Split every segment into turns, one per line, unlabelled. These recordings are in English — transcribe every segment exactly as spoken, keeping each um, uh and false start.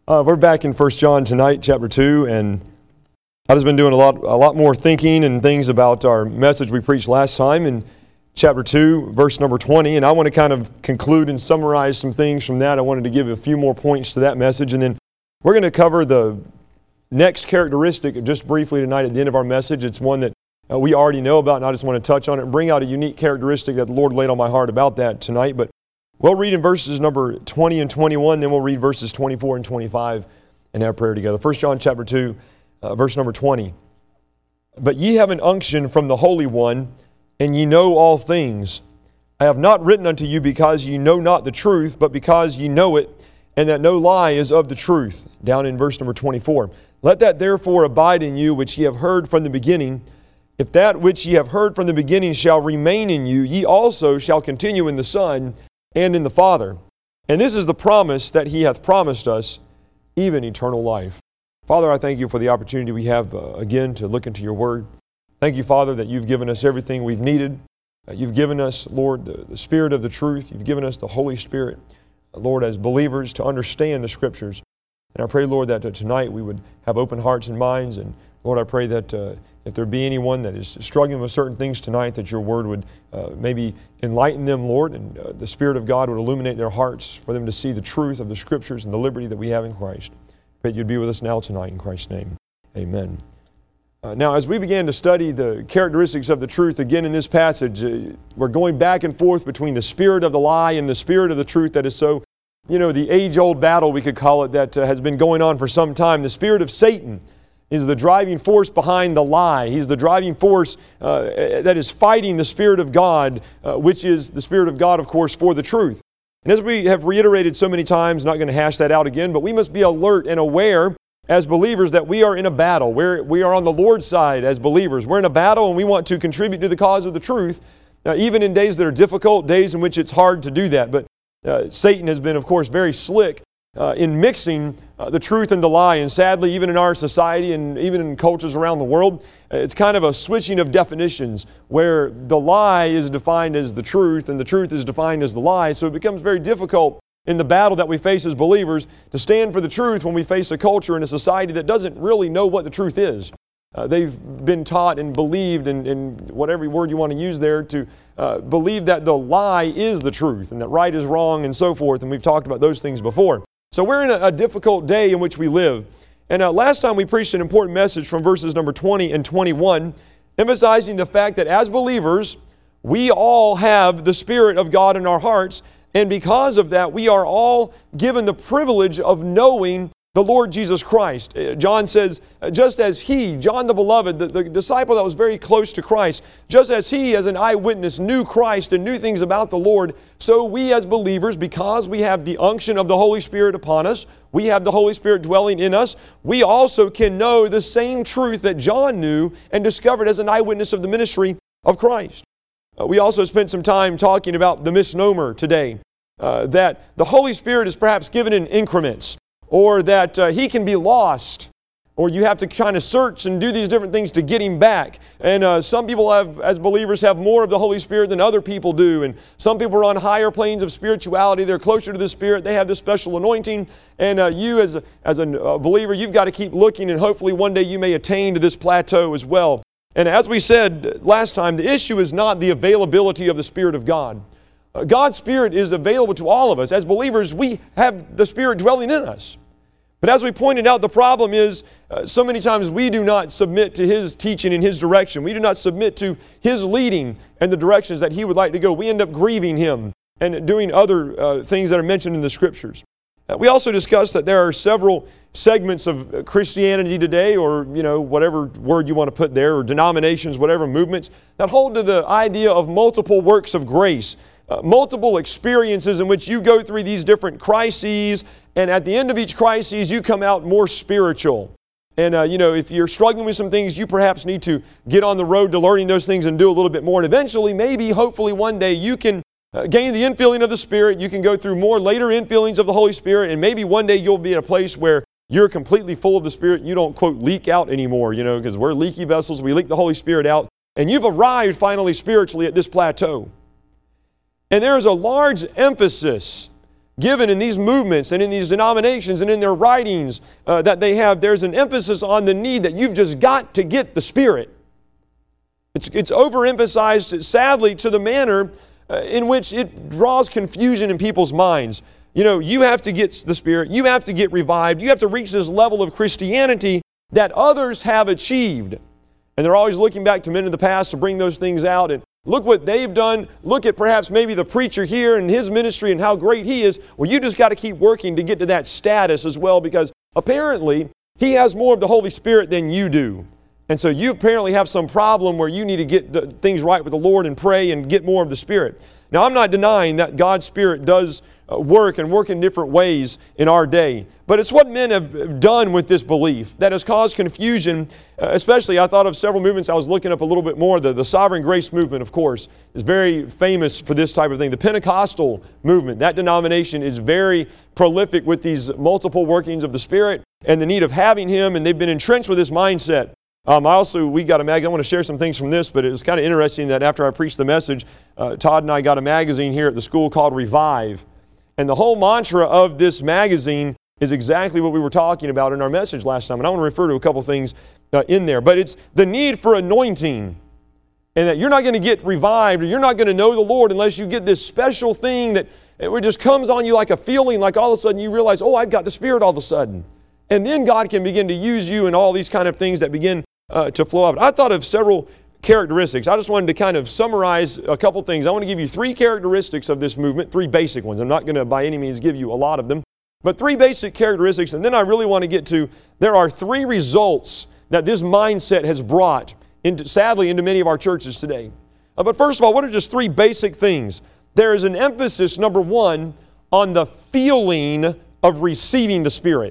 Uh, we're back in First John tonight, chapter two, and I've just been doing a lot, a lot more thinking and things about our message we preached last time in chapter two, verse number twenty, and I want to kind of conclude and summarize some things from that. I wanted to give a few more points to that message, and then we're going to cover the next characteristic just briefly tonight at the end of our message. It's one that uh, we already know about, and I just want to touch on it and bring out a unique characteristic that the Lord laid on my heart about that tonight. But we'll read in verses number twenty and twenty-one, then we'll read verses twenty-four and twenty-five and have prayer together. First John chapter two, uh, verse number twenty. But ye have an unction from the Holy One, and ye know all things. I have not written unto you because ye know not the truth, but because ye know it, and that no lie is of the truth. Down in verse number twenty-four. Let that therefore abide in you which ye have heard from the beginning. If that which ye have heard from the beginning shall remain in you, ye also shall continue in the Son and in the Father. And this is the promise that He hath promised us, even eternal life. Father, I thank You for the opportunity we have uh, again to look into Your Word. Thank You, Father, that You've given us everything we've needed. Uh, you've given us, Lord, the, the Spirit of the truth. You've given us the Holy Spirit, uh, Lord, as believers to understand the Scriptures. And I pray, Lord, that uh, tonight we would have open hearts and minds. And Lord, I pray that uh, if there be anyone that is struggling with certain things tonight, that Your Word would uh, maybe enlighten them, Lord, and uh, the Spirit of God would illuminate their hearts for them to see the truth of the Scriptures and the liberty that we have in Christ. I pray that You'd be with us now tonight in Christ's name. Amen. Uh, now, as we began to study the characteristics of the truth again in this passage, uh, we're going back and forth between the spirit of the lie and the spirit of the truth that is so, you know, the age-old battle, we could call it, that uh, has been going on for some time. The spirit of Satan is the driving force behind the lie. He's the driving force uh, that is fighting the Spirit of God, uh, which is the Spirit of God, of course, for the truth. And as we have reiterated so many times, not going to hash that out again, but we must be alert and aware as believers that we are in a battle. We're, we are on the Lord's side as believers. We're in a battle and we want to contribute to the cause of the truth, uh, even in days that are difficult, days in which it's hard to do that. But uh, Satan has been, of course, very slick Uh, in mixing uh, the truth and the lie. And sadly, even in our society and even in cultures around the world, uh, it's kind of a switching of definitions where the lie is defined as the truth and the truth is defined as the lie. So it becomes very difficult in the battle that we face as believers to stand for the truth when we face a culture and a society that doesn't really know what the truth is. Uh, they've been taught and believed, and, and whatever word you want to use there, to uh, believe that the lie is the truth and that right is wrong and so forth. And we've talked about those things before. So we're in a, a difficult day in which we live. And uh, last time we preached an important message from verses number twenty and twenty-one, emphasizing the fact that as believers, we all have the Spirit of God in our hearts. And because of that, we are all given the privilege of knowing the Lord Jesus Christ. John says, just as He, John the Beloved, the, the disciple that was very close to Christ, just as he as an eyewitness knew Christ and knew things about the Lord, so we as believers, because we have the unction of the Holy Spirit upon us, we have the Holy Spirit dwelling in us, we also can know the same truth that John knew and discovered as an eyewitness of the ministry of Christ. Uh, we also spent some time talking about the misnomer today, uh, that the Holy Spirit is perhaps given in increments, or that uh, He can be lost, or you have to kind of search and do these different things to get Him back. And uh, some people have, as believers, have more of the Holy Spirit than other people do. And some people are on higher planes of spirituality. They're closer to the Spirit. They have this special anointing. And uh, you as a, as a believer, you've got to keep looking, and hopefully one day you may attain to this plateau as well. And as we said last time, the issue is not the availability of the Spirit of God. Uh, God's Spirit is available to all of us. As believers, we have the Spirit dwelling in us. But as we pointed out, the problem is uh, so many times we do not submit to His teaching and His direction. We do not submit to His leading and the directions that He would like to go. We end up grieving Him and doing other uh, things that are mentioned in the Scriptures. Uh, we also discussed that there are several segments of Christianity today, or you know whatever word you want to put there, or denominations, whatever movements, that hold to the idea of multiple works of grace. Uh, multiple experiences in which you go through these different crises, and at the end of each crisis, you come out more spiritual. And, uh, you know, if you're struggling with some things, you perhaps need to get on the road to learning those things and do a little bit more. And eventually, maybe, hopefully, one day, you can uh, gain the infilling of the Spirit. You can go through more later infillings of the Holy Spirit, and maybe one day you'll be in a place where you're completely full of the Spirit. You don't, quote, leak out anymore, you know, because we're leaky vessels. We leak the Holy Spirit out. And you've arrived finally spiritually at this plateau. And there is a large emphasis given in these movements and in these denominations and in their writings uh, that they have, there's an emphasis on the need that you've just got to get the Spirit. It's, it's overemphasized, sadly, to the manner uh, in which it draws confusion in people's minds. You know, you have to get the Spirit, you have to get revived, you have to reach this level of Christianity that others have achieved. And they're always looking back to men of the past to bring those things out. And look what they've done. Look at perhaps maybe the preacher here and his ministry and how great he is. Well, you just got to keep working to get to that status as well, because apparently he has more of the Holy Spirit than you do. And so you apparently have some problem where you need to get the things right with the Lord and pray and get more of the Spirit. Now, I'm not denying that God's Spirit does uh, work and work in different ways in our day. But it's what men have done with this belief that has caused confusion, uh, especially I thought of several movements I was looking up a little bit more. The, the Sovereign Grace movement, of course, is very famous for this type of thing. The Pentecostal movement, that denomination is very prolific with these multiple workings of the Spirit and the need of having Him, and they've been entrenched with this mindset. Um, I also, we got a magazine. I want to share some things from this, but it was kind of interesting that after I preached the message, uh, Todd and I got a magazine here at the school called Revive. And the whole mantra of this magazine is exactly what we were talking about in our message last time. And I want to refer to a couple things uh, in there. But it's the need for anointing. And that you're not going to get revived, or you're not going to know the Lord unless you get this special thing that it just comes on you like a feeling, like all of a sudden you realize, oh, I've got the Spirit all of a sudden. And then God can begin to use you and all these kind of things that begin Uh, to flow out. I thought of several characteristics. I just wanted to kind of summarize a couple things. I want to give you three characteristics of this movement, three basic ones. I'm not going to by any means give you a lot of them, but three basic characteristics. And then I really want to get to, there are three results that this mindset has brought, into, sadly, into many of our churches today. Uh, but first of all, what are just three basic things? There is an emphasis, number one, on the feeling of receiving the Spirit.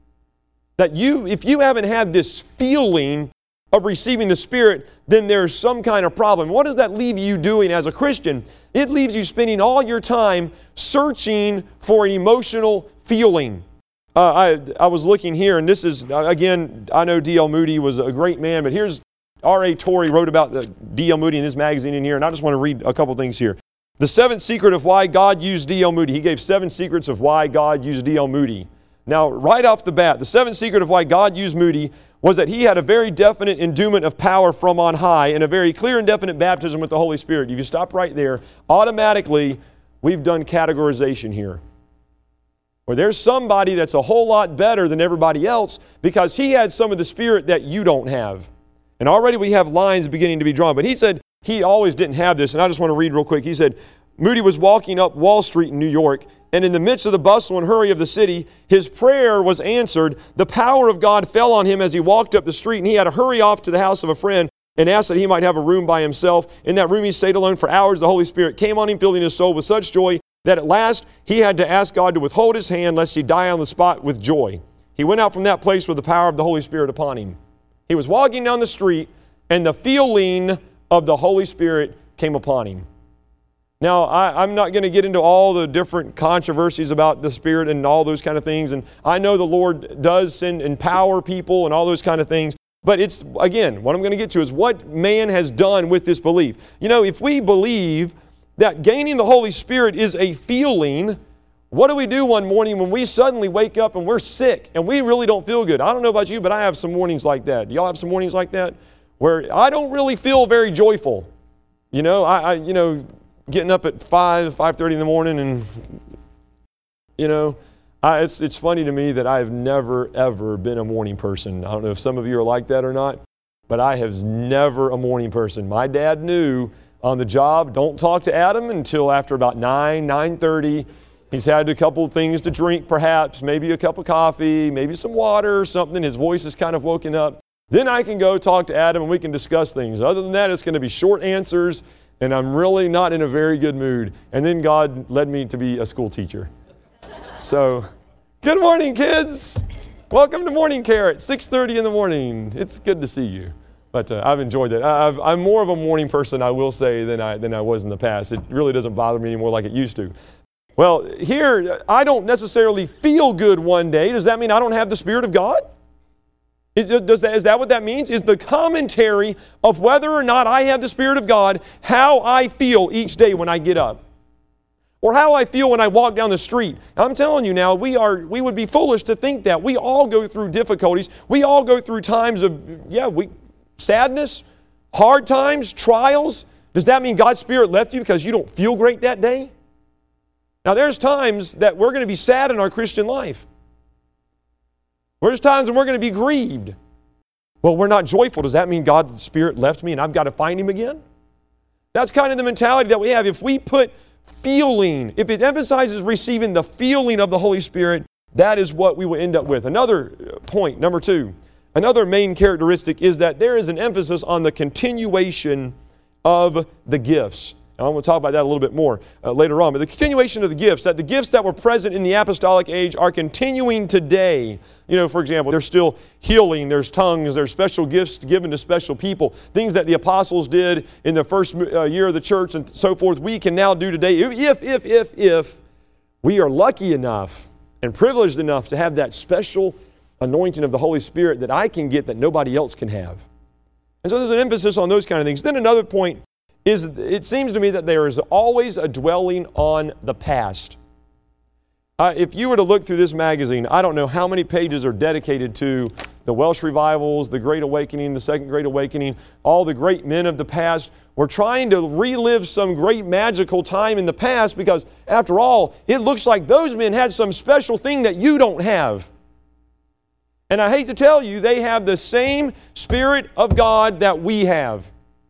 That you, if you haven't had this feeling of receiving the Spirit, then there's some kind of problem. What does that leave you doing as a Christian? It leaves you spending all your time searching for an emotional feeling. Uh, I, I was looking here, and this is, again, I know D L Moody was a great man, but here's R A Torrey wrote about the D L Moody in this magazine in here, and I just want to read a couple things here. The seventh secret of why God used D L Moody. He gave seven secrets of why God used D L Moody. Now, right off the bat, the seventh secret of why God used Moody was that he had a very definite endowment of power from on high and a very clear and definite baptism with the Holy Spirit. If you stop right there, automatically we've done categorization here. Where there's somebody that's a whole lot better than everybody else because he had some of the Spirit that you don't have. And already we have lines beginning to be drawn. But he said he always didn't have this, and I just want to read real quick. He said, Moody was walking up Wall Street in New York, and in the midst of the bustle and hurry of the city, his prayer was answered. The power of God fell on him as he walked up the street, and he had to hurry off to the house of a friend and asked that he might have a room by himself. In that room he stayed alone for hours. The Holy Spirit came on him, filling his soul with such joy that at last he had to ask God to withhold his hand lest he die on the spot with joy. He went out from that place with the power of the Holy Spirit upon him. He was walking down the street, and the feeling of the Holy Spirit came upon him. Now, I, I'm not going to get into all the different controversies about the Spirit and all those kind of things. And I know the Lord does send empower people and all those kind of things. But it's, again, what I'm going to get to is what man has done with this belief. You know, if we believe that gaining the Holy Spirit is a feeling, what do we do one morning when we suddenly wake up and we're sick and we really don't feel good? I don't know about you, but I have some mornings like that. Do y'all have some mornings like that? Where I don't really feel very joyful. You know, I, I you know... getting up at five, five thirty in the morning, and, you know, I, it's, it's funny to me that I have never, ever been a morning person. I don't know if some of you are like that or not, but I have never a morning person. My dad knew on the job, don't talk to Adam until after about nine, nine thirty. He's had a couple of things to drink, perhaps, maybe a cup of coffee, maybe some water or something. His voice is kind of woken up. Then I can go talk to Adam and we can discuss things. Other than that, it's going to be short answers, and I'm really not in a very good mood. And then God led me to be a school teacher. So, good morning, kids. Welcome to Morning Care at six thirty in the morning. It's good to see you. But uh, I've enjoyed that. I've, I'm more of a morning person, I will say, than I, than I was in the past. It really doesn't bother me anymore like it used to. Well, here, I don't necessarily feel good one day. Does that mean I don't have the Spirit of God? Is, does that, is that what that means? Is the commentary of whether or not I have the Spirit of God how I feel each day when I get up? or how I feel when I walk down the street. I'm telling you now, we are we would be foolish to think that. We all go through difficulties. We all go through times of, yeah, we sadness, hard times, trials. Does that mean God's Spirit left you because you don't feel great that day? Now, there's times that we're going to be sad in our Christian life. There's times when we're going to be grieved. Well, we're not joyful. Does that mean God's Spirit left me and I've got to find Him again? That's kind of the mentality that we have. If we put feeling, if it emphasizes receiving the feeling of the Holy Spirit, that is what we will end up with. Another point, number two, another main characteristic is that there is an emphasis on the continuation of the gifts. And I'm going to talk about that a little bit more uh, later on. But the continuation of the gifts, that the gifts that were present in the apostolic age are continuing today. You know, for example, there's still healing, there's tongues, there's special gifts given to special people. Things that the apostles did in the first uh, year of the church and so forth, we can now do today. If, if, if, if we are lucky enough and privileged enough to have that special anointing of the Holy Spirit that I can get that nobody else can have. And so there's an emphasis on those kind of things. Then another point is, it seems to me that there is always a dwelling on the past. Uh, if you were to look through this magazine, I don't know how many pages are dedicated to the Welsh revivals, the Great Awakening, the Second Great Awakening, all the great men of the past. We're trying to relive some great magical time in the past because, after all, it looks like those men had some special thing that you don't have. And I hate to tell you, they have the same Spirit of God that we have.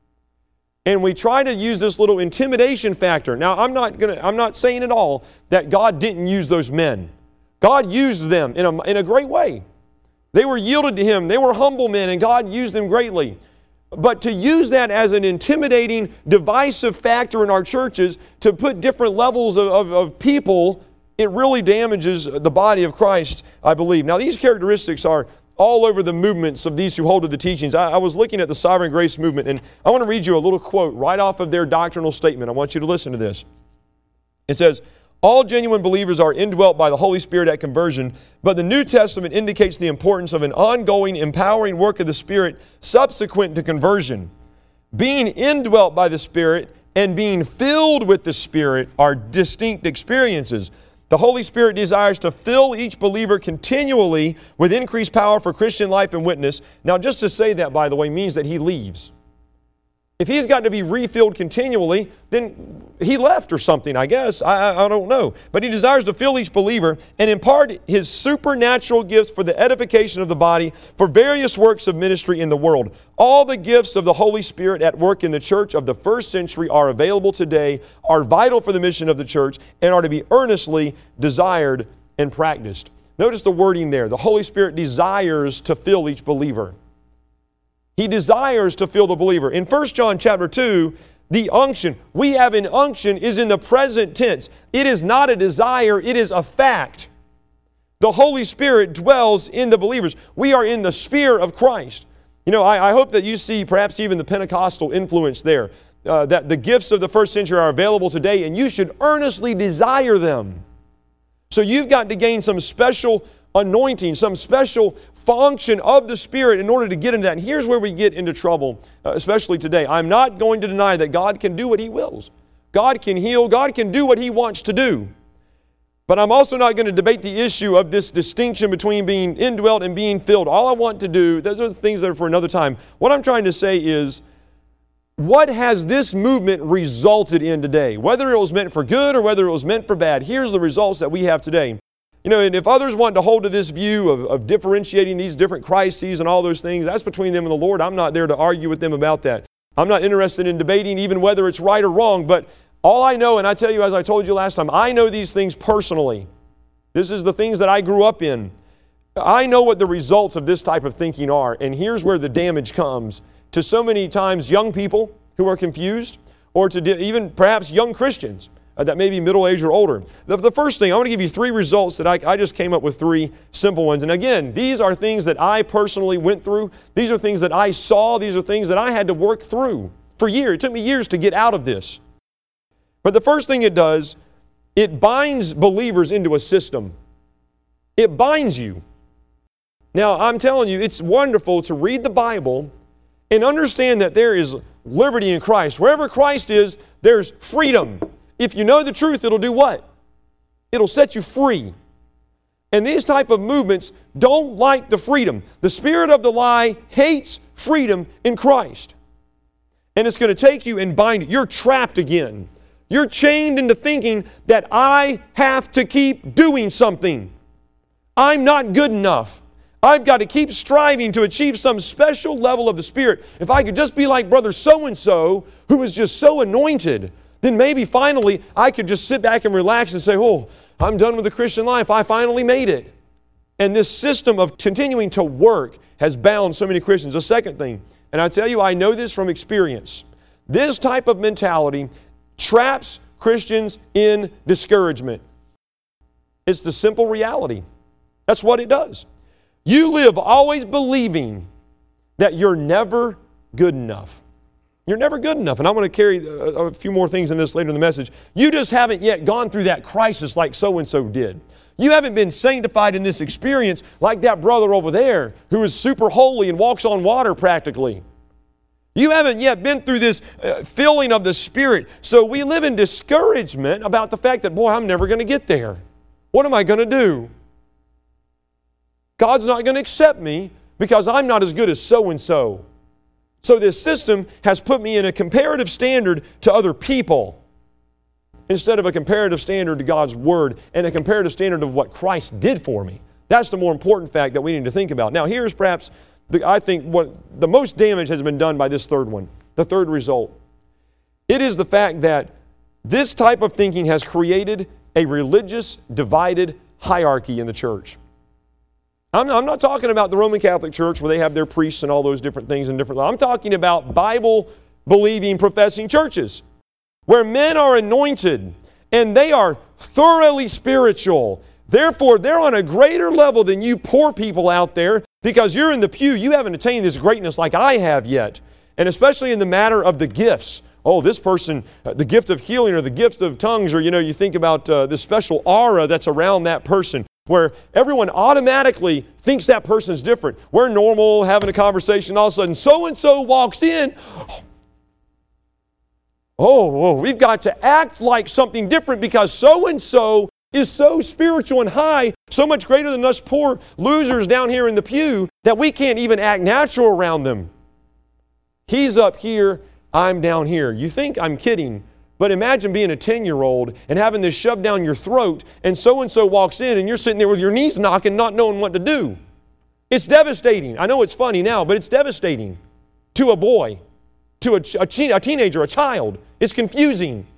And we try to use this little intimidation factor. Now, I'm not gonna, I'm not saying at all that God didn't use those men. God used them in a, in a great way. They were yielded to Him. They were humble men, and God used them greatly. But to use that as an intimidating, divisive factor in our churches, to put different levels of, of, of people, it really damages the body of Christ, I believe. Now, these characteristics are all over the movements of these who hold to the teachings. I, I was looking at the Sovereign Grace movement, and I want to read you a little quote right off of their doctrinal statement. I want you to listen to this. It says, "All genuine believers are indwelt by the Holy Spirit at conversion, but the New Testament indicates the importance of an ongoing, empowering work of the Spirit subsequent to conversion. Being indwelt by the Spirit and being filled with the Spirit are distinct experiences. The Holy Spirit desires to fill each believer continually with increased power for Christian life and witness." Now, just to say that, by the way, means that He leaves. If He's got to be refilled continually, then He left or something, I guess. I, I, I don't know. But He desires to fill each believer and impart His supernatural gifts for the edification of the body for various works of ministry in the world. All the gifts of the Holy Spirit at work in the church of the first century are available today, are vital for the mission of the church, and are to be earnestly desired and practiced. Notice the wording there. The Holy Spirit desires to fill each believer. He desires to fill the believer. In First John chapter two, the unction, we have an unction, is in the present tense. It is not a desire, it is a fact. The Holy Spirit dwells in the believers. We are in the sphere of Christ. You know, I, I hope that you see perhaps even the Pentecostal influence there, uh, that the gifts of the first century are available today, and you should earnestly desire them. So you've got to gain some special anointing, some special function of the Spirit in order to get into that. And here's where we get into trouble, uh, especially today. I'm not going to deny that God can do what He wills. God can heal. God can do what He wants to do. But I'm also not going to debate the issue of this distinction between being indwelt and being filled. All I want to do, those are the things that are for another time. What I'm trying to say is, what has this movement resulted in today? Whether it was meant for good or whether it was meant for bad, here's the results that we have today. You know, and if others want to hold to this view of, of differentiating these different crises and all those things, that's between them and the Lord. I'm not there to argue with them about that. I'm not interested in debating even whether it's right or wrong, but all I know, and I tell you as I told you last time, I know these things personally. This is the things that I grew up in. I know what the results of this type of thinking are, and here's where the damage comes to so many times young people who are confused, or to de- even perhaps young Christians Uh, that may be middle-aged or older. The, the first thing, I want to give you three results that I, I just came up with three simple ones. And again, these are things that I personally went through. These are things that I saw. These are things that I had to work through for years. It took me years to get out of this. But the first thing it does, it binds believers into a system. It binds you. Now, I'm telling you, it's wonderful to read the Bible and understand that there is liberty in Christ. Wherever Christ is, there's freedom. if you know the truth, it'll do what? It'll set you free. And these type of movements don't like the freedom. The spirit of the lie hates freedom in Christ. And it's going to take you and bind you. You're trapped again. You're chained into thinking that I have to keep doing something. I'm not good enough. I've got to keep striving to achieve some special level of the Spirit. If I could just be like brother so-and-so who is just so anointed, then maybe finally I could just sit back and relax and say, oh, I'm done with the Christian life. I finally made it. And this system of continuing to work has bound so many Christians. A second thing, and I tell you, I know this from experience. This type of mentality traps Christians in discouragement. It's the simple reality. That's what it does. You live always believing that you're never good enough. You're never good enough. And I'm going to carry a, a few more things in this later in the message. You just haven't yet gone through that crisis like so-and-so did. You haven't been sanctified in this experience like that brother over there who is super holy and walks on water practically. You haven't yet been through this uh, filling of the Spirit. So we live in discouragement about the fact that, boy, I'm never going to get there. What am I going to do? God's not going to accept me because I'm not as good as so-and-so. So this system has put me in a comparative standard to other people instead of a comparative standard to God's Word and a comparative standard of what Christ did for me. That's the more important fact that we need to think about. Now here's perhaps, the, I think, what the most damage has been done by this third one, the third result. It is the fact that this type of thinking has created a religious divided hierarchy in the church. I'm not, I'm not talking about the Roman Catholic Church where they have their priests and all those different things and different. I'm talking about Bible-believing, professing churches where men are anointed and they are thoroughly spiritual. Therefore, they're on a greater level than you poor people out there because you're in the pew. You haven't attained this greatness like I have yet. And especially in the matter of the gifts. Oh, this person, uh, the gift of healing or the gift of tongues, or, you know, you think about uh, this special aura that's around that person, where everyone automatically thinks that person's different. We're normal, having a conversation, all of a sudden so-and-so walks in. Oh, oh, we've got to act like something different because so-and-so is so spiritual and high, so much greater than us poor losers down here in the pew, that we can't even act natural around them. He's up here, I'm down here. You think I'm kidding? But imagine being a ten-year-old and having this shoved down your throat and so-and-so walks in and you're sitting there with your knees knocking, not knowing what to do. It's devastating. I know it's funny now, but it's devastating to a boy, to a, a, a teenager, a child. It's confusing.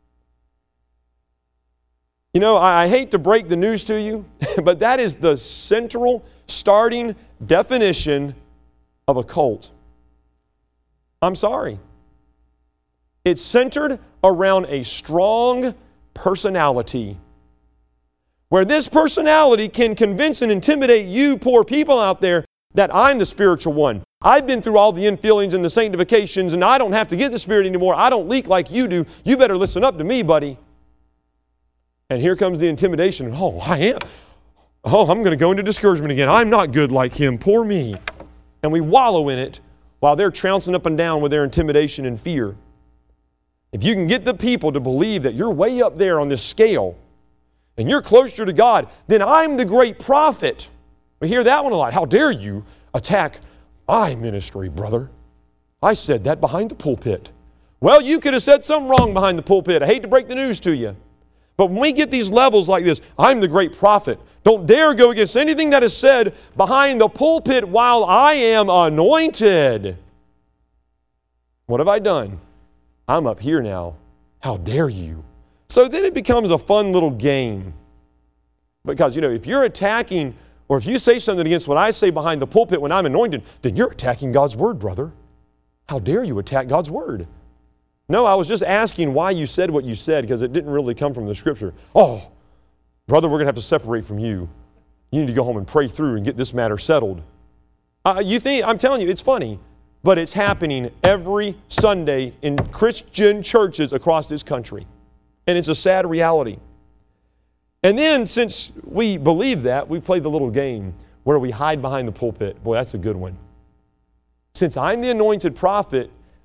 You know, I, I hate to break the news to you, but that is the central starting definition of a cult. I'm sorry. It's centered around a strong personality, where this personality can convince and intimidate you poor people out there that I'm the spiritual one. I've been through all the infillings and the sanctifications and I don't have to get the Spirit anymore. I don't leak like you do. You better listen up to me, buddy. And here comes the intimidation. Oh, I am. Oh, I'm going to go into discouragement again. I'm not good like him. Poor me. And we wallow in it while they're trouncing up and down with their intimidation and fear. If you can get the people to believe that you're way up there on this scale and you're closer to God, then I'm the great prophet. We hear that one a lot. How dare you attack my ministry, brother? I said that behind the pulpit. Well, you could have said something wrong behind the pulpit. I hate to break the news to you. But when we get these levels like this, I'm the great prophet. Don't dare go against anything that is said behind the pulpit while I am anointed. What have I done? I'm up here now. How dare you? So then it becomes a fun little game. Because, you know, if you're attacking, or if you say something against what I say behind the pulpit when I'm anointed, then you're attacking God's Word, brother. How dare you attack God's Word? No, I was just asking why you said what you said, because it didn't really come from the Scripture. Oh, brother, we're going to have to separate from you. You need to go home and pray through and get this matter settled. Uh, you think, I'm telling you, it's funny. But it's happening every Sunday in Christian churches across this country. And it's a sad reality. And then, since we believe that, we play the little game where we hide behind the pulpit. Boy, that's a good one. Since I'm the anointed prophet,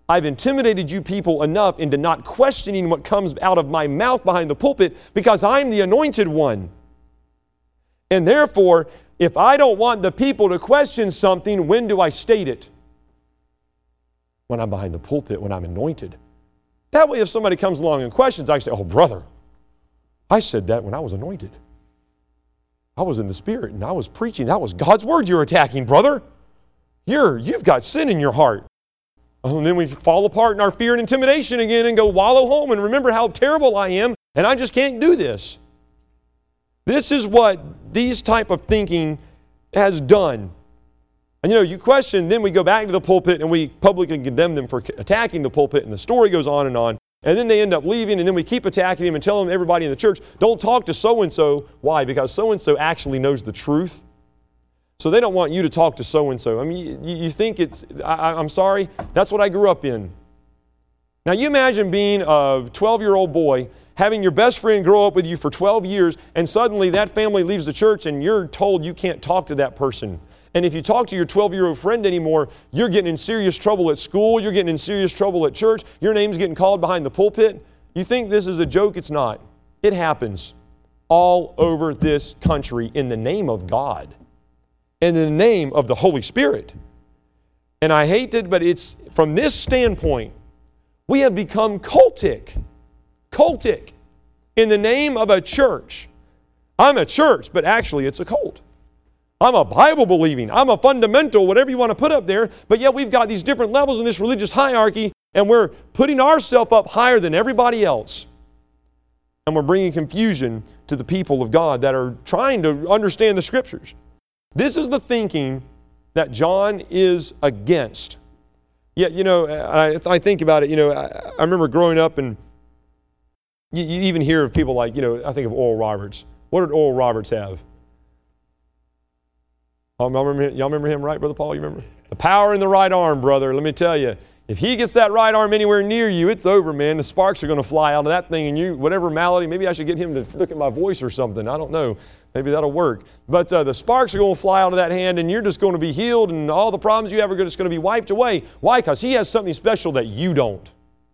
I've intimidated you people enough into not questioning what comes out of my mouth behind the pulpit because I'm the anointed one. And therefore, if I don't want the people to question something, when do I state it? When I'm behind the pulpit, when I'm anointed. That way, if somebody comes along and questions, I say, oh, brother, I said that when I was anointed. I was in the Spirit and I was preaching. That was God's word you're attacking, brother. You're, you've got sin in your heart. And then we fall apart in our fear and intimidation again and go wallow home and remember how terrible I am and I just can't do this. This is what these type of thinking has done. And you know, you question, then we go back to the pulpit and we publicly condemn them for attacking the pulpit and the story goes on and on. And then they end up leaving and then we keep attacking them and telling everybody in the church, don't talk to so-and-so. Why? Because so-and-so actually knows the truth. So they don't want you to talk to so-and-so. I mean, you, you think it's, I, I'm sorry, that's what I grew up in. Now you imagine being a twelve-year-old boy, having your best friend grow up with you for twelve years, and suddenly that family leaves the church and you're told you can't talk to that person. And if you talk to your twelve-year-old friend anymore, you're getting in serious trouble at school, you're getting in serious trouble at church, your name's getting called behind the pulpit. You think this is a joke? It's not. It happens all over this country in the name of God. In the name of the Holy Spirit. And I hate it, but it's from this standpoint, we have become cultic. Cultic. In the name of a church. I'm a church, but actually it's a cult. I'm a Bible believing, I'm a fundamental, whatever you want to put up there, but yet we've got these different levels in this religious hierarchy, and we're putting ourselves up higher than everybody else. And we're bringing confusion to the people of God that are trying to understand the Scriptures. This is the thinking that John is against. Yet, you know, I, I think about it, you know, I, I remember growing up and you, you even hear of people like, you know, I think of Oral Roberts. What did Oral Roberts have? Um, y'all, remember, y'all remember him, right, Brother Paul? You remember? The power in the right arm, brother. Let me tell you, if he gets that right arm anywhere near you, it's over, man. The sparks are going to fly out of that thing, and you, whatever malady, maybe I should get him to look at my voice or something. I don't know. Maybe that'll work. But uh, the sparks are going to fly out of that hand, and you're just going to be healed, and all the problems you have are just going to be wiped away. Why? Because he has something special that you don't.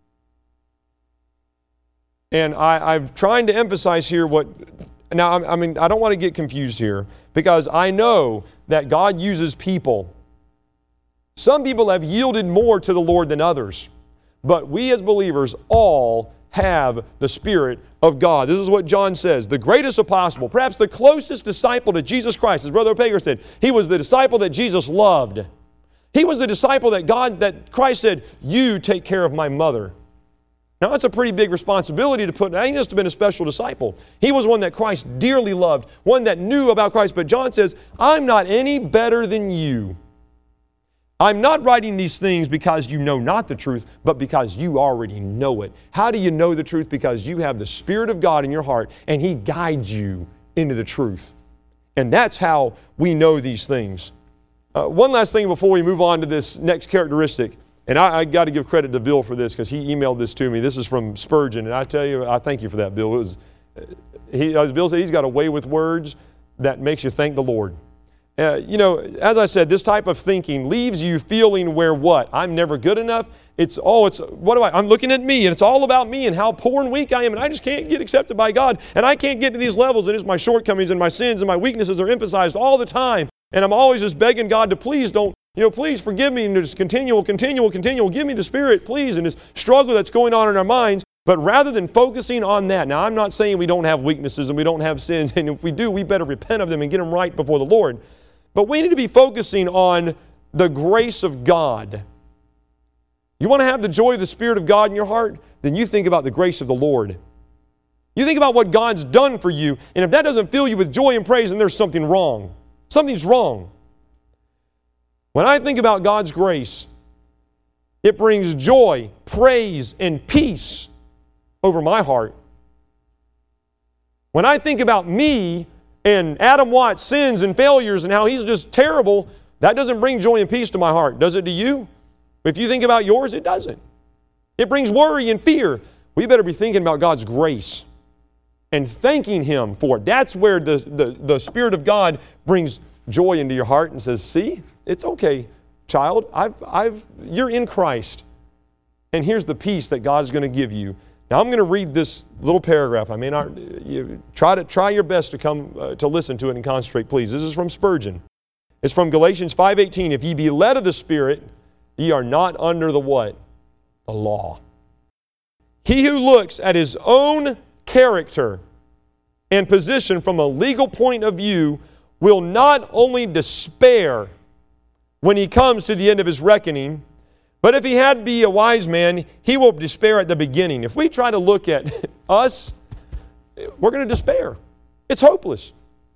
And I, I'm trying to emphasize here what... Now, I mean, I don't want to get confused here because I know that God uses people. Some people have yielded more to the Lord than others, but we as believers all have the Spirit of God. This is what John says. The greatest apostle, perhaps the closest disciple to Jesus Christ, as Brother Pager said, he was the disciple that Jesus loved. He was the disciple that God, that Christ said, you take care of my mother. Now, that's a pretty big responsibility to put. He must have been a special disciple. He was one that Christ dearly loved, one that knew about Christ. But John says, I'm not any better than you. I'm not writing these things because you know not the truth, but because you already know it. How do you know the truth? Because you have the Spirit of God in your heart, and He guides you into the truth. And that's how we know these things. Uh, one last thing before we move on to this next characteristic. And I, I got to give credit to Bill for this because he emailed this to me. This is from Spurgeon, and I tell you, I thank you for that, Bill. It was, he, as Bill said, he's got a way with words that makes you thank the Lord. Uh, you know, as I said, this type of thinking leaves you feeling where what? I'm never good enough. It's, oh, it's, what do I, I'm looking at me, and it's all about me and how poor and weak I am, and I just can't get accepted by God, and I can't get to these levels, and it's my shortcomings and my sins and my weaknesses are emphasized all the time, and I'm always just begging God to please don't, you know, please forgive me, and just continual, continual, continual, give me the Spirit, please, and this struggle that's going on in our minds. But rather than focusing on that, now I'm not saying we don't have weaknesses and we don't have sins, and if we do, we better repent of them and get them right before the Lord. But we need to be focusing on the grace of God. You want to have the joy of the Spirit of God in your heart? Then you think about the grace of the Lord. You think about what God's done for you, and if that doesn't fill you with joy and praise, then there's something wrong. Something's wrong. When I think about God's grace, it brings joy, praise, and peace over my heart. When I think about me and Adam Watt's sins and failures and how he's just terrible, that doesn't bring joy and peace to my heart. Does it to you? If you think about yours, it doesn't. It brings worry and fear. We better be thinking about God's grace and thanking Him for it. That's where the, the, the Spirit of God brings joy into your heart and says, see, it's okay, child. I've, I've, you're in Christ. And here's the peace that God is going to give you. Now I'm going to read this little paragraph. I may not, you try to try your best to come uh, to listen to it and concentrate, please. This is from Spurgeon. It's from Galatians five eighteen. If ye be led of the Spirit, ye are not under the what? The law. He who looks at his own character and position from a legal point of view will not only despair when he comes to the end of his reckoning, but if he had to be a wise man, he will despair at the beginning. If we try to look at us, we're going to despair. It's hopeless.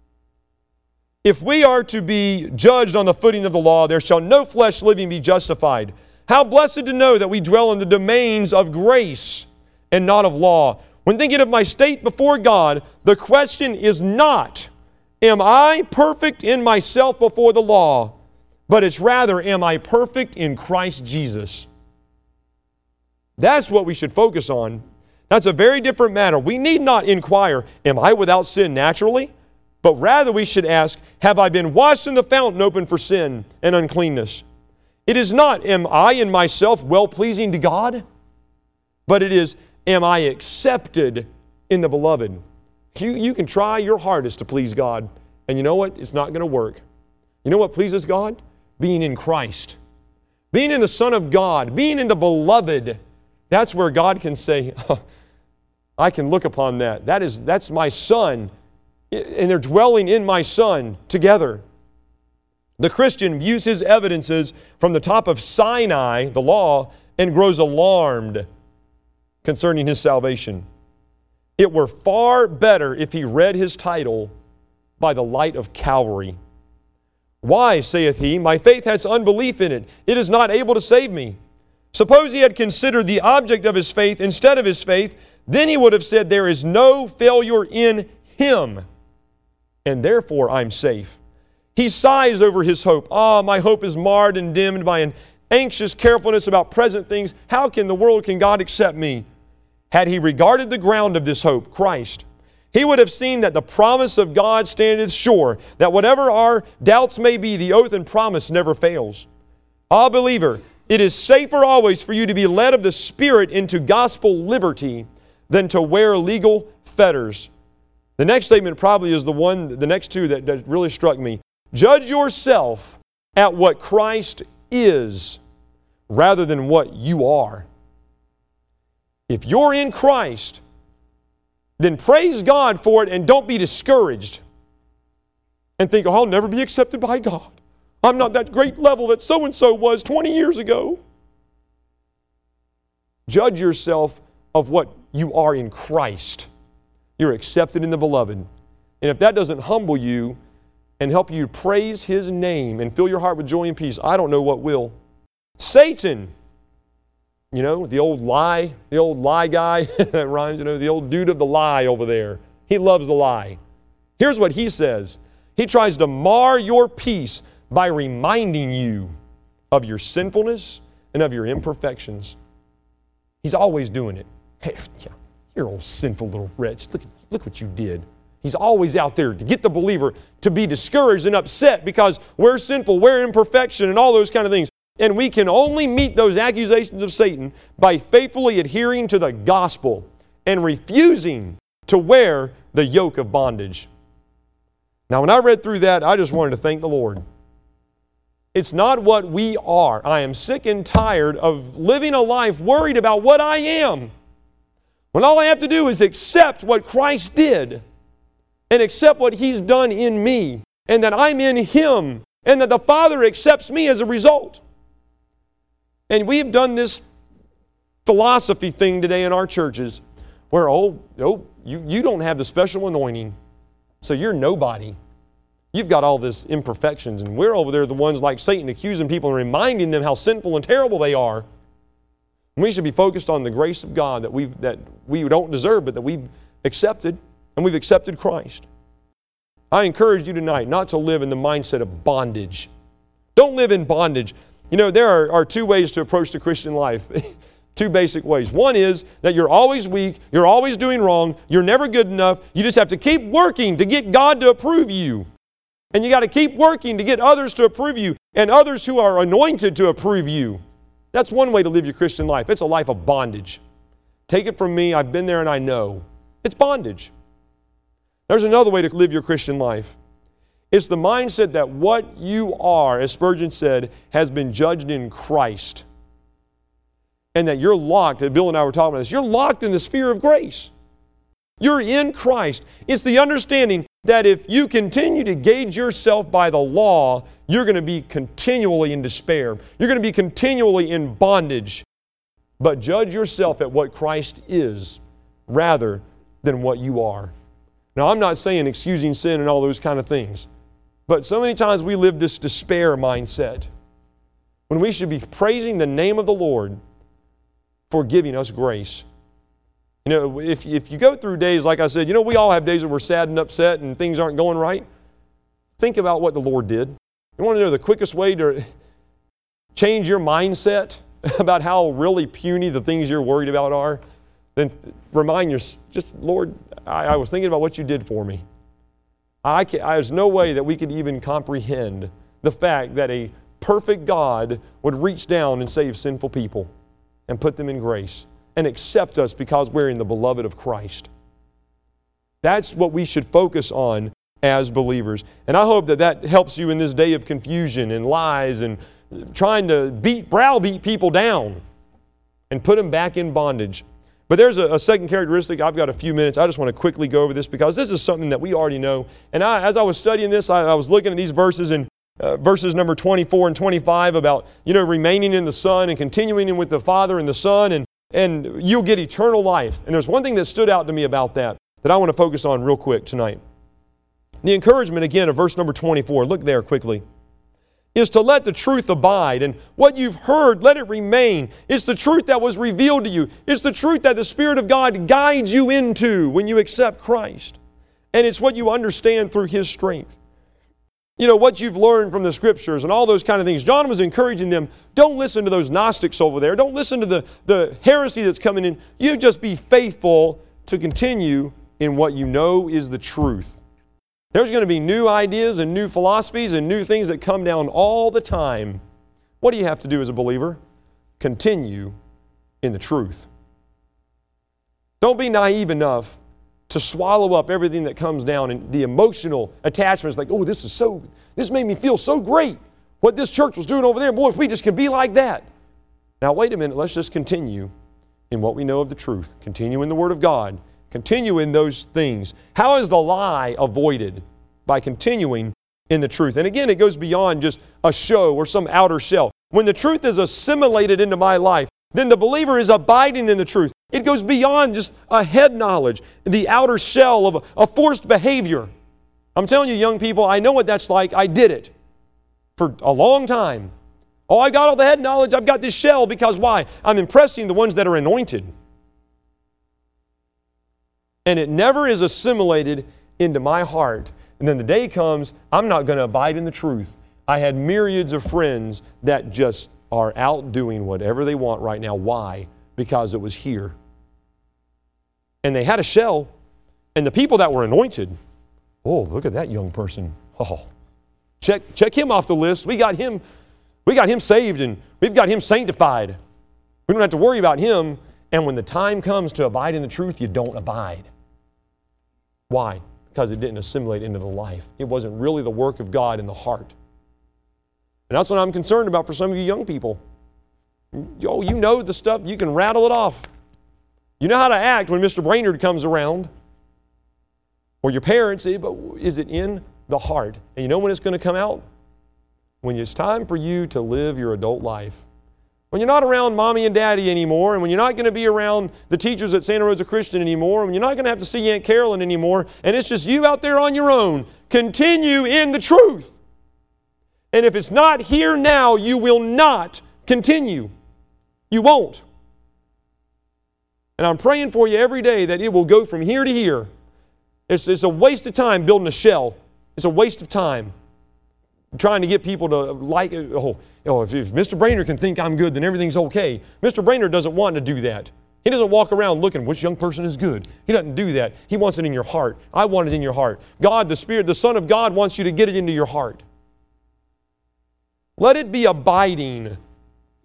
If we are to be judged on the footing of the law, there shall no flesh living be justified. How blessed to know that we dwell in the domains of grace and not of law. When thinking of my state before God, the question is not, am I perfect in myself before the law? But it's rather, am I perfect in Christ Jesus? That's what we should focus on. That's a very different matter. We need not inquire, am I without sin naturally? But rather we should ask, have I been washed in the fountain open for sin and uncleanness? It is not, am I in myself well-pleasing to God? But it is, am I accepted in the beloved? You, you can try your hardest to please God, and you know what? It's not going to work. You know what pleases God? Being in Christ. Being in the Son of God. Being in the beloved. That's where God can say, oh, I can look upon that. That is, that's my Son. And they're dwelling in my Son together. The Christian views his evidences from the top of Sinai, the law, and grows alarmed concerning his salvation. It were far better if he read his title by the light of Calvary. Why, saith he, my faith has unbelief in it. It is not able to save me. Suppose he had considered the object of his faith instead of his faith, then he would have said, there is no failure in him, and therefore I'm safe. He sighs over his hope. Ah, my hope is marred and dimmed by an anxious carefulness about present things. How can the world, can God accept me? Had he regarded the ground of this hope, Christ, he would have seen that the promise of God standeth sure, that whatever our doubts may be, the oath and promise never fails. Ah, believer, it is safer always for you to be led of the Spirit into gospel liberty than to wear legal fetters. The next statement probably is the one, the next two that, that really struck me. Judge yourself at what Christ is rather than what you are. If you're in Christ, then praise God for it and don't be discouraged and think, oh, I'll never be accepted by God. I'm not that great level that so-and-so was twenty years ago. Judge yourself of what you are in Christ. You're accepted in the beloved. And if that doesn't humble you and help you praise His name and fill your heart with joy and peace, I don't know what will. Satan, you know, the old lie, the old lie guy, that rhymes, you know, the old dude of the lie over there. He loves the lie. Here's what he says. He tries to mar your peace by reminding you of your sinfulness and of your imperfections. He's always doing it. Hey, you're old sinful little wretch. Look, look what you did. He's always out there to get the believer to be discouraged and upset because we're sinful, we're imperfection, and all those kind of things. And we can only meet those accusations of Satan by faithfully adhering to the gospel and refusing to wear the yoke of bondage. Now, when I read through that, I just wanted to thank the Lord. It's not what we are. I am sick and tired of living a life worried about what I am, when all I have to do is accept what Christ did and accept what He's done in me, and that I'm in Him, and that the Father accepts me as a result. And we've done this philosophy thing today in our churches where, oh, oh you, you don't have the special anointing, so you're nobody. You've got all this imperfections, and we're over there the ones like Satan accusing people and reminding them how sinful and terrible they are. And we should be focused on the grace of God that we that we don't deserve, but that we've accepted, and we've accepted Christ. I encourage you tonight not to live in the mindset of bondage. Don't live in bondage. You know, there are, are two ways to approach the Christian life. Two basic ways. One is that you're always weak, you're always doing wrong, you're never good enough. You just have to keep working to get God to approve you. And you got to keep working to get others to approve you and others who are anointed to approve you. That's one way to live your Christian life. It's a life of bondage. Take it from me, I've been there and I know. It's bondage. There's another way to live your Christian life. It's the mindset that what you are, as Spurgeon said, has been judged in Christ. And that you're locked, and Bill and I were talking about this, you're locked in the sphere of grace. You're in Christ. It's the understanding that if you continue to gauge yourself by the law, you're going to be continually in despair. You're going to be continually in bondage. But judge yourself at what Christ is rather than what you are. Now, I'm not saying excusing sin and all those kind of things. But so many times we live this despair mindset when we should be praising the name of the Lord for giving us grace. You know, if, if you go through days, like I said, you know, we all have days where we're sad and upset and things aren't going right. Think about what the Lord did. You want to know the quickest way to change your mindset about how really puny the things you're worried about are? Then remind yourself, just, Lord, I, I was thinking about what you did for me. I can, there's no way that we could even comprehend the fact that a perfect God would reach down and save sinful people and put them in grace and accept us because we're in the beloved of Christ. That's what we should focus on as believers. And I hope that that helps you in this day of confusion and lies and trying to beat, browbeat people down and put them back in bondage. But there's a, a second characteristic. I've got a few minutes. I just want to quickly go over this because this is something that we already know. And I, as I was studying this, I, I was looking at these verses and uh, verses number twenty-four and twenty-five about, you know, remaining in the Son and continuing in with the Father and the Son, and, and you'll get eternal life. And there's one thing that stood out to me about that that I want to focus on real quick tonight. The encouragement, again, of verse number twenty-four. Look there quickly. Is to let the truth abide. And what you've heard, let it remain. It's the truth that was revealed to you. It's the truth that the Spirit of God guides you into when you accept Christ. And it's what you understand through His strength. You know, what you've learned from the Scriptures and all those kind of things. John was encouraging them, don't listen to those Gnostics over there. Don't listen to the, the heresy that's coming in. You just be faithful to continue in what you know is the truth. There's going to be new ideas and new philosophies and new things that come down all the time. What do you have to do as a believer? Continue in the truth. Don't be naive enough to swallow up everything that comes down and the emotional attachments like, oh, this is so, this made me feel so great. What this church was doing over there, boy, if we just can be like that. Now, wait a minute, let's just continue in what we know of the truth. Continue in the Word of God. Continue in those things. How is the lie avoided? By continuing in the truth. And again, it goes beyond just a show or some outer shell. When the truth is assimilated into my life, then the believer is abiding in the truth. It goes beyond just a head knowledge, the outer shell of a, a forced behavior. I'm telling you, young people, I know what that's like. I did it for a long time. Oh, I got all the head knowledge. I've got this shell because why? I'm impressing the ones that are anointed. And it never is assimilated into my heart. And then the day comes, I'm not going to abide in the truth. I had myriads of friends that just are out doing whatever they want right now. Why? Because it was here. And they had a shell. And the people that were anointed, oh, look at that young person. Oh, check, check him off the list. We got him, we got him saved and we've got him sanctified. We don't have to worry about him. And when the time comes to abide in the truth, you don't abide. Why? Because it didn't assimilate into the life. It wasn't really the work of God in the heart. And that's what I'm concerned about for some of you young people. Oh, you know the stuff. You can rattle it off. You know how to act when Mister Brainerd comes around. Or your parents, but is it in the heart? And you know when it's going to come out? When it's time for you to live your adult life. When you're not around mommy and daddy anymore, and when you're not going to be around the teachers at Santa Rosa Christian anymore, and you're not going to have to see Aunt Carolyn anymore, and it's just you out there on your own, continue in the truth. And if it's not here now, you will not continue. You won't. And I'm praying for you every day that it will go from here to here. It's, it's a waste of time building a shell. It's a waste of time trying to get people to like it. Oh, oh if, if Mister Brainerd can think I'm good, then everything's okay. Mister Brainerd doesn't want to do that. He doesn't walk around looking, which young person is good. He doesn't do that. He wants it in your heart. I want it in your heart. God, the Spirit, the Son of God wants you to get it into your heart. Let it be abiding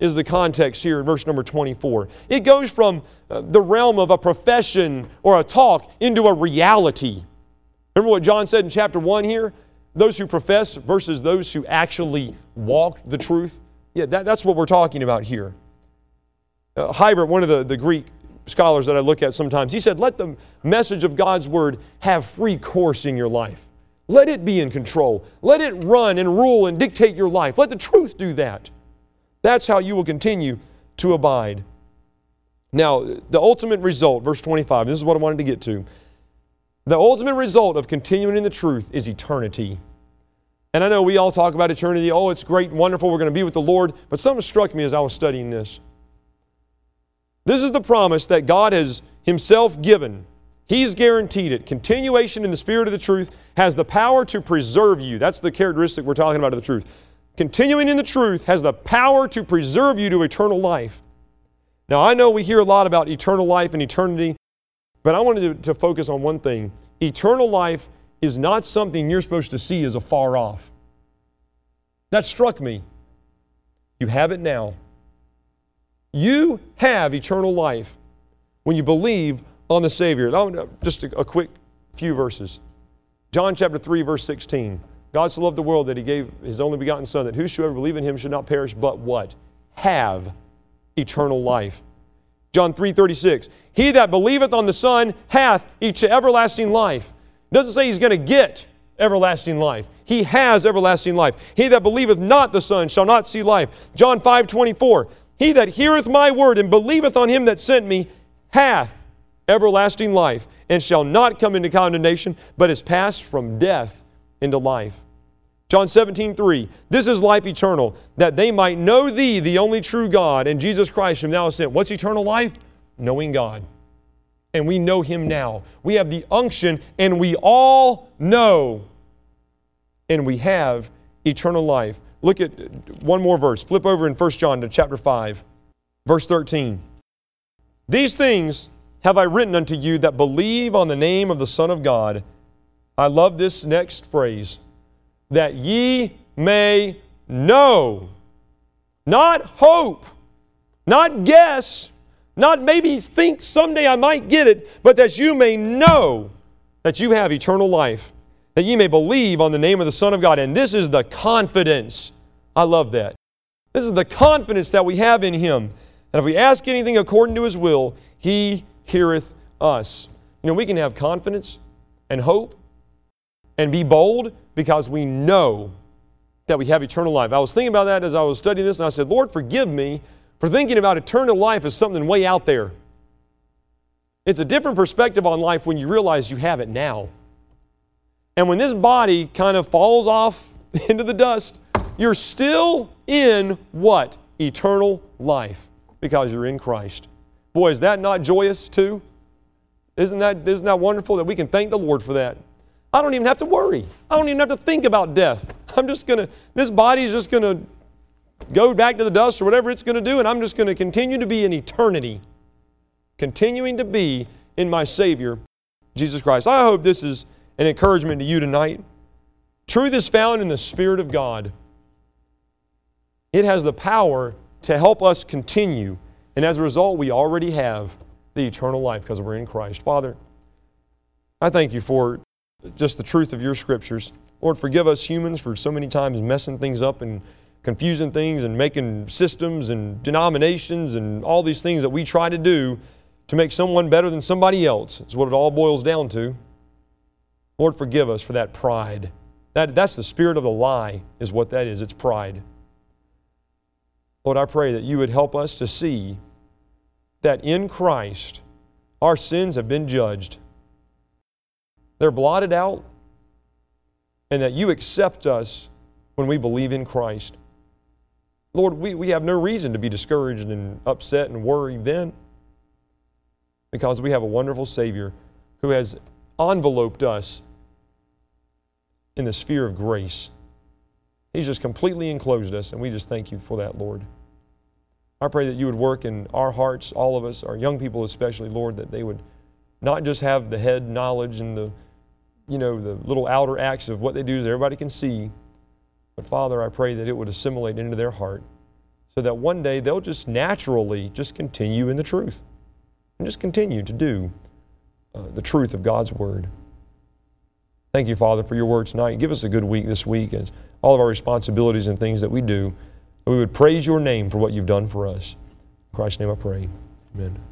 is the context here in verse number twenty-four. It goes from uh, the realm of a profession or a talk into a reality. Remember what John said in chapter one here? Those who profess versus those who actually walk the truth. Yeah, that, that's what we're talking about here. Uh, Hybert, one of the, the Greek scholars that I look at sometimes, he said, let the message of God's Word have free course in your life. Let it be in control. Let it run and rule and dictate your life. Let the truth do that. That's how you will continue to abide. Now, the ultimate result, verse twenty-five, this is what I wanted to get to. The ultimate result of continuing in the truth is eternity. And I know we all talk about eternity. Oh, it's great and wonderful. We're going to be with the Lord. But something struck me as I was studying this. This is the promise that God has Himself given. He's guaranteed it. Continuation in the Spirit of the truth has the power to preserve you. That's the characteristic we're talking about of the truth. Continuing in the truth has the power to preserve you to eternal life. Now, I know we hear a lot about eternal life and eternity, but I wanted to, to focus on one thing. Eternal life is not something you're supposed to see as afar off. That struck me. You have it now. You have eternal life when you believe on the Savior. Just a, a quick few verses. John chapter three, verse sixteen. God so loved the world that He gave His only begotten Son, that whosoever believe in Him should not perish, but what? Have eternal life. John three, thirty-six. He that believeth on the Son hath everlasting life. It doesn't say he's going to get everlasting life. He has everlasting life. He that believeth not the Son shall not see life. John five, twenty-four. He that heareth my word and believeth on Him that sent me hath everlasting life, and shall not come into condemnation, but is passed from death into life. John seventeen, three. This is life eternal, that they might know Thee, the only true God, and Jesus Christ whom Thou hast sent. What's eternal life? Knowing God. And we know Him now. We have the unction, and we all know, and we have eternal life. Look at one more verse. Flip over in First John to chapter five, verse thirteen. These things have I written unto you that believe on the name of the Son of God. I love this next phrase. That ye may know. Not hope. Not guess. Not maybe think someday I might get it. But that you may know that you have eternal life. That ye may believe on the name of the Son of God. And this is the confidence. I love that. This is the confidence that we have in Him. That if we ask anything according to His will, He heareth us. You know, we can have confidence and hope and be bold because we know that we have eternal life. I was thinking about that as I was studying this, and I said, Lord, forgive me for thinking about eternal life as something way out there. It's a different perspective on life when you realize you have it now. And when this body kind of falls off into the dust, you're still in what? Eternal life, because you're in Christ. Boy, is that not joyous too? Isn't that, isn't that wonderful that we can thank the Lord for that? I don't even have to worry. I don't even have to think about death. I'm just going to, this body is just going to go back to the dust or whatever it's going to do, and I'm just going to continue to be in eternity, continuing to be in my Savior, Jesus Christ. I hope this is an encouragement to you tonight. Truth is found in the Spirit of God. It has the power to help us continue. And as a result, we already have the eternal life because we're in Christ. Father, I thank You for just the truth of Your Scriptures. Lord, forgive us humans for so many times messing things up and confusing things and making systems and denominations and all these things that we try to do to make someone better than somebody else. Is what it all boils down to. Lord, forgive us for that pride. That, that's the spirit of the lie is what that is. It's pride. Lord, I pray that You would help us to see that in Christ our sins have been judged. They're blotted out, and that You accept us when we believe in Christ. Lord, we, we have no reason to be discouraged and upset and worried then, because we have a wonderful Savior who has enveloped us in the sphere of grace. He's just completely enclosed us, and we just thank You for that, Lord. I pray that You would work in our hearts, all of us, our young people especially, Lord, that they would not just have the head knowledge and the, you know, the little outer acts of what they do that everybody can see, but Father, I pray that it would assimilate into their heart so that one day they'll just naturally just continue in the truth and just continue to do uh, the truth of God's Word. Thank you, Father, for your word tonight. Give us a good week this week as all of our responsibilities and things that we do, that we would praise your name for what you've done for us. In Christ's name I pray. Amen.